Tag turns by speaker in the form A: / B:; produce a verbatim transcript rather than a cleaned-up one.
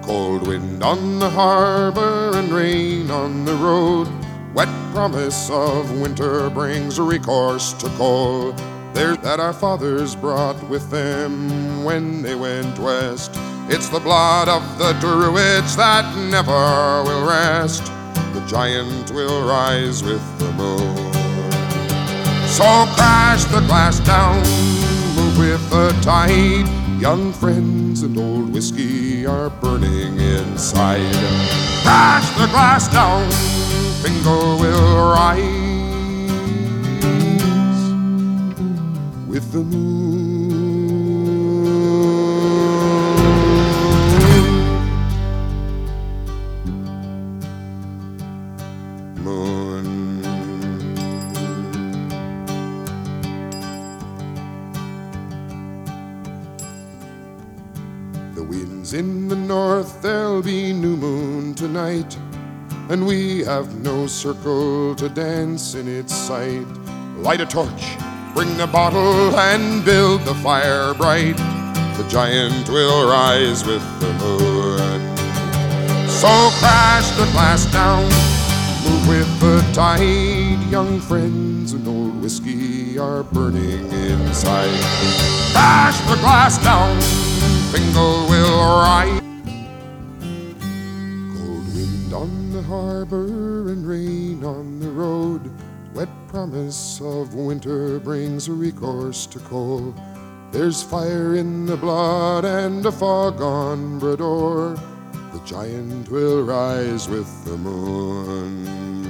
A: Cold wind on the harbor and rain on the road. Wet promise of winter brings recourse to coal. There's that our fathers brought with them when they went west. It's the blood of the Druids that never will rest. The giant will rise with the moon. So crash the glass down, move with the tide. Young friends and old whiskey are burning inside. Crash the glass down, Fingal will rise with the moon. Moon. The wind's in the north, there'll be new moon tonight, and we have no circle to dance in its sight. Light a torch, bring the bottle, and build the fire bright. The giant will rise with the moon. So crash the glass down, move with the tide. Young friends and old whiskey are burning inside. Crash the glass down, Fingal will rise. Cold wind on the harbor and rain on the road. Wet promise of winter brings recourse to coal. There's fire in the blood and a fog on Brador. The giant will rise with the moon.